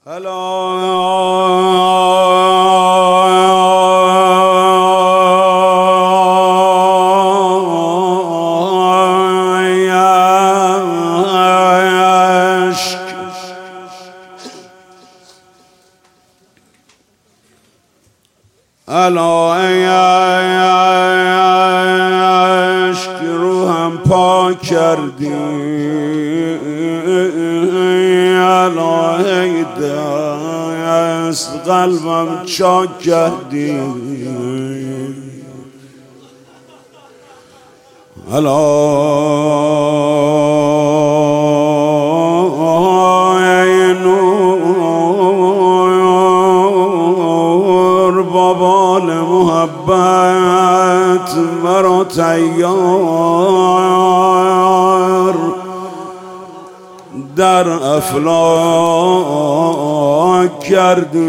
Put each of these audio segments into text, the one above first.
عشق روحم پاک کردی، الهی دست قلبم چاک کردی، الهی نور بابال محبت مرا تیار در افلاک کردی،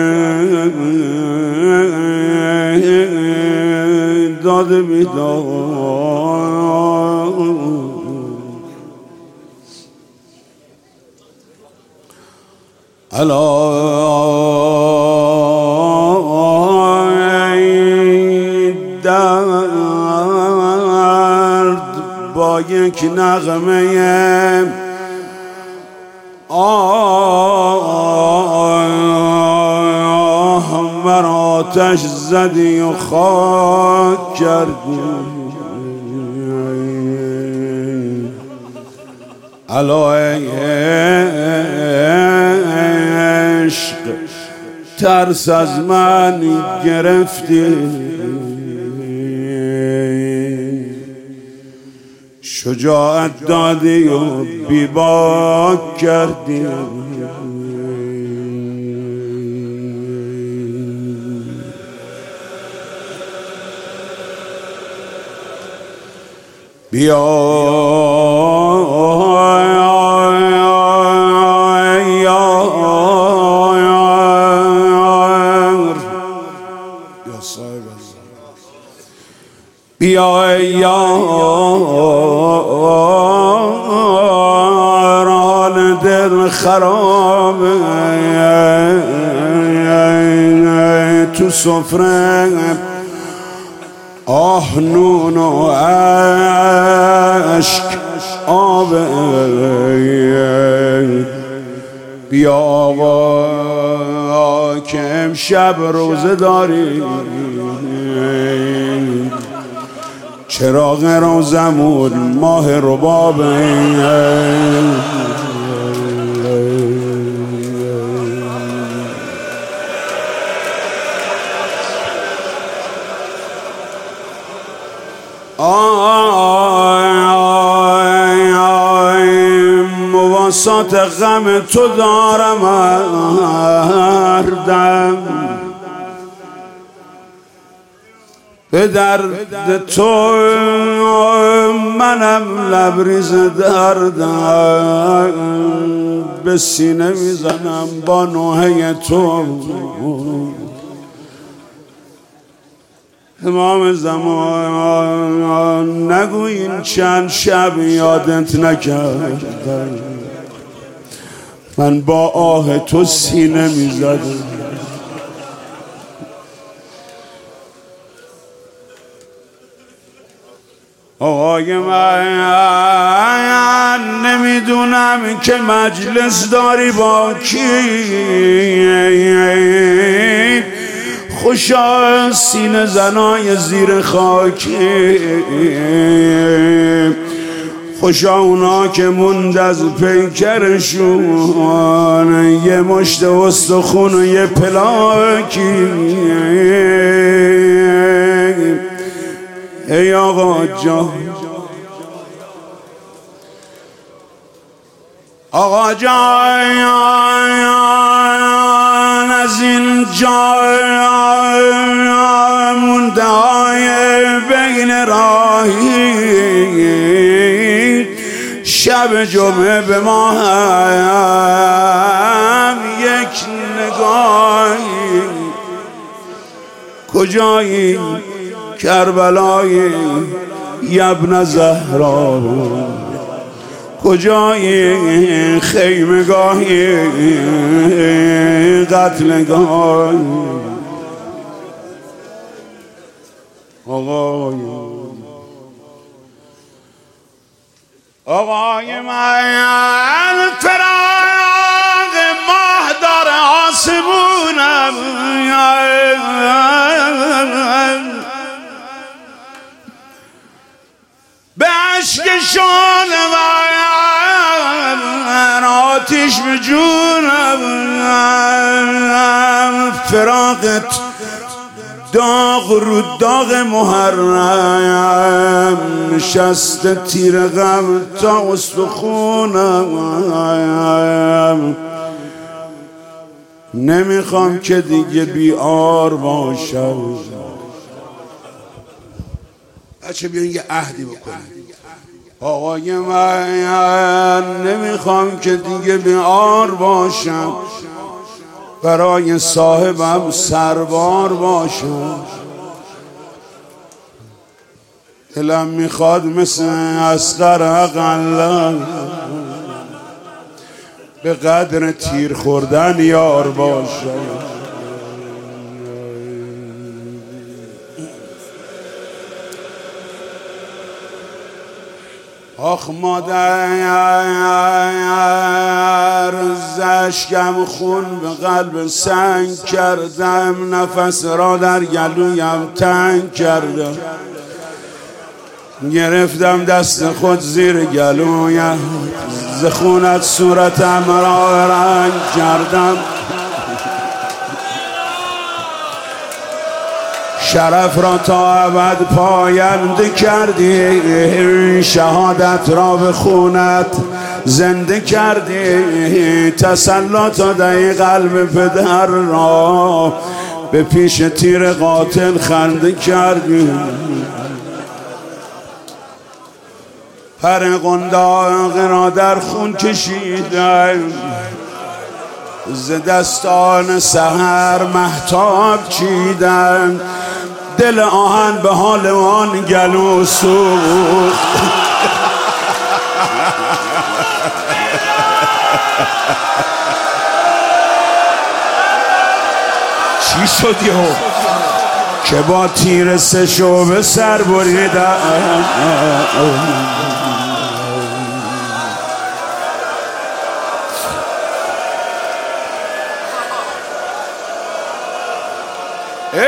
داد بیدار الهی درد با یک نغمه مرا آتش زدی و خاک کردی، الهی عشق ترس از من گرفتی، شجاعت دادی و بیباک کردی، بیا یار حال دل خرابه، تو سفره آه نون و عشق آبه، بیا آقا که امشب روزه داری، چراغ روزمون ماه ربابه، مواسات غم تو دارم هر دم، به درد تو منم لبریز دردم، به سینه میزنم با نوحه تو، امام زمان نگو این چند شب یادت نکردم، من با آه تو سینه میزدم، آقای من نمیدونم که مجلس داری با کی، خوشا سینه زنای زیر خاکی، خوشا اونا که موند از پیکرشون یه مشت استخون و یه پلاکی، ای آقا جان آقا جان از این جای مونده های بین راهی، شب جمعه به ما هم یک نگاهی، کجایی کربلای ابن زهرا، کجای خیمگاهی قتلگاه آقای من فراق ماه داره آسمونم به عشقشون من آتیش به جونم فراقت داغ رو داغ محرم نشسته تیر غم تا استخونم نمیخوام که دیگه بیار باشم بچه بیاین یه عهدی بکنم آقای من نمیخوام که دیگه بیار باشم برای صاحبم سربار باشم دلم میخواد مثل اصغر اقلا به قدر تیر خوردن یار باشم آخ مادر زشکم خون به قلب سنگ کردم نفس را در گلویم تنگ کردم گرفتم دست خود زیر گلویم ز خونت صورتم را رنگ کردم شرف را تا ابد پاینده کردی شهادت را به خونت زنده کردی تسلط دهی قلب پدر را به پیش تیر قاتل خنده کردی پر قنداق را در خون کشیدم ز دستان سحر مهتاب چیدم دل آهن به حال آن گلو سوخت چی شد یهو که با تیر سه شعبه سر بریدم ای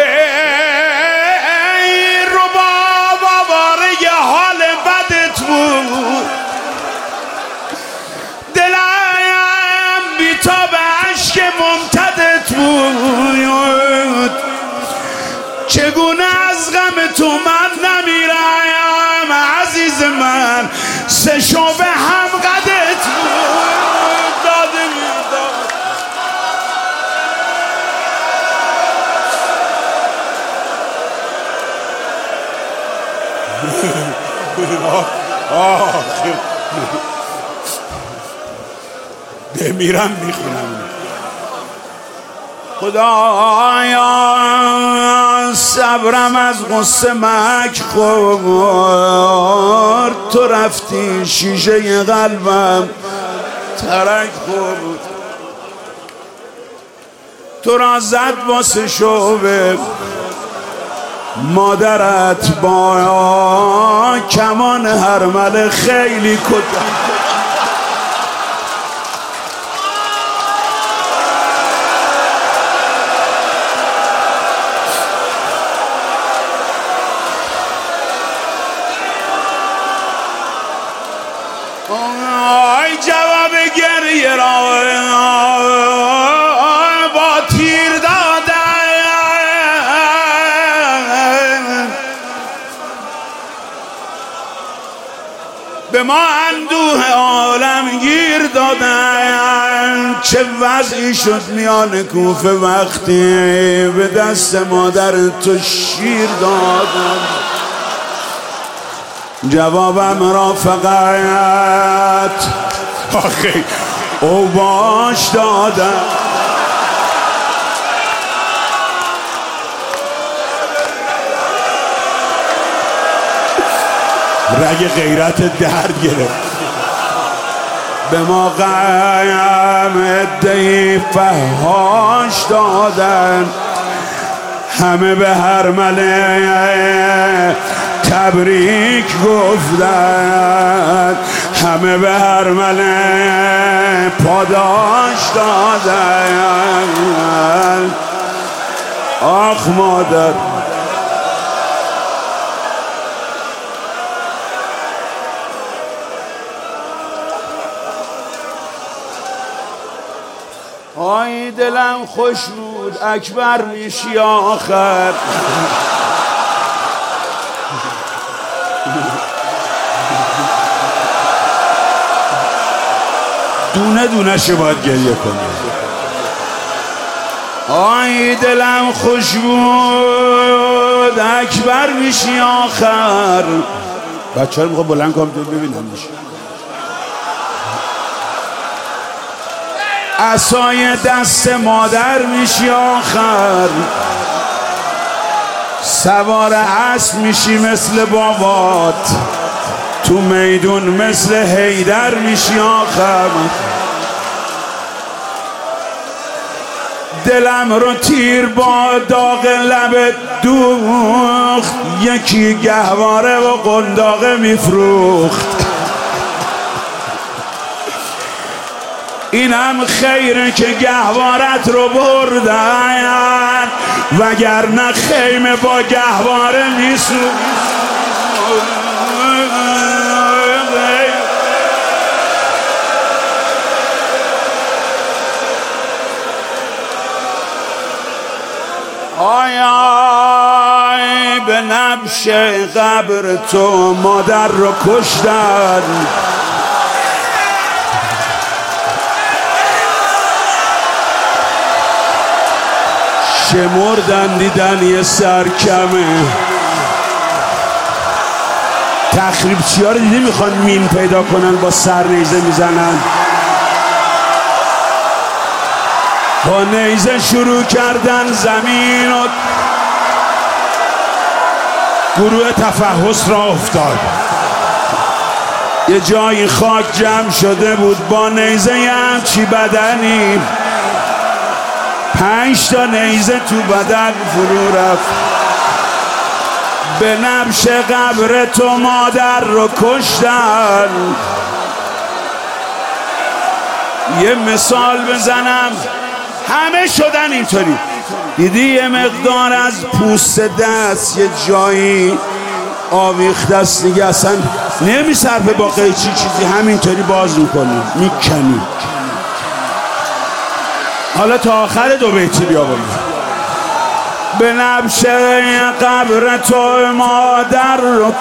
رباب آواره حال بدت بود دلم بی‌تاب عشق ممتدت بود چگونه از غم تو من نمیرم عزیز من سه شعبه هم قدت بود داده میداد بمیرم میخونم خدایا صبرم از غصه مک خورد تو رفتی شیشه قلبم ترک خورد تو را زد واسه شعبه مادرت با کمان هرمله خیلی کتک آی جواب گریه را با تیر دادن به ما اندوه عالم گیر دادن چه وضعی شد میان کوفه وقتی به دست مادر تو شیر دادن جوابم را فقط آخی او باش دادم رگ غیرت درد گرفت به ما غم عده‌ای فحاش دادن، همه به هرمله تبریک گفتن، همه به هرمله پاداش دادن. آخ مادر، آی دلم خوش بود اکبر میشی آخر. دونه دونه شو باید گریه کنی. آی دلم خوش بود اکبر میشی آخر. بچه ها رو میخوام بلند کنم ببینمش. عصای دست مادر میشی آخر، سوار اسب میشی مثل بابات، تو میدون مثل حیدر میشی آخر. دلم رو تیر با داغ لبت دوخت، یکی گهواره و قنداقه میفروخت. اینم خیره که گهوارت رو بردن، وگرنه خیمه با گهواره میسوخت. آی آی به نبش قبر تو مادر رو کشتن، شمردن دیدن یه سر کمه. تخریب چیا رو دیدی میخوان مین پیدا کنن با سر نیزه میزنن. با نیزه شروع کردن زمین و گروه تفحص را افتاد. یه جایی خاک جمع شده بود، با نیزه همچی بدنی 5 تا نیزه تو بدن فرو رفت. به نبش قبر تو مادر رو کشتن. یه مثال بزنم، همه شدن اینطوری. دیدی یه مقدار از پوست دست یه جایی آویخته است دیگه، اصلا نمیصرفه با قیچی چیزی، همینطوری باز میکنی میکنی. حالا تا آخر 2 بیتی بیا بریم. به نبش قبر تو مادر رو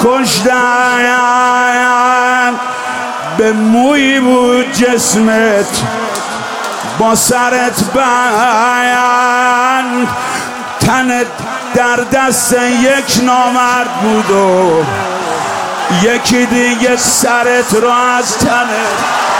کشتن، به موی بود جسمت با سرت بند، تنت در دست یک نامرد بود و یکی دیگه سرت رو از تنت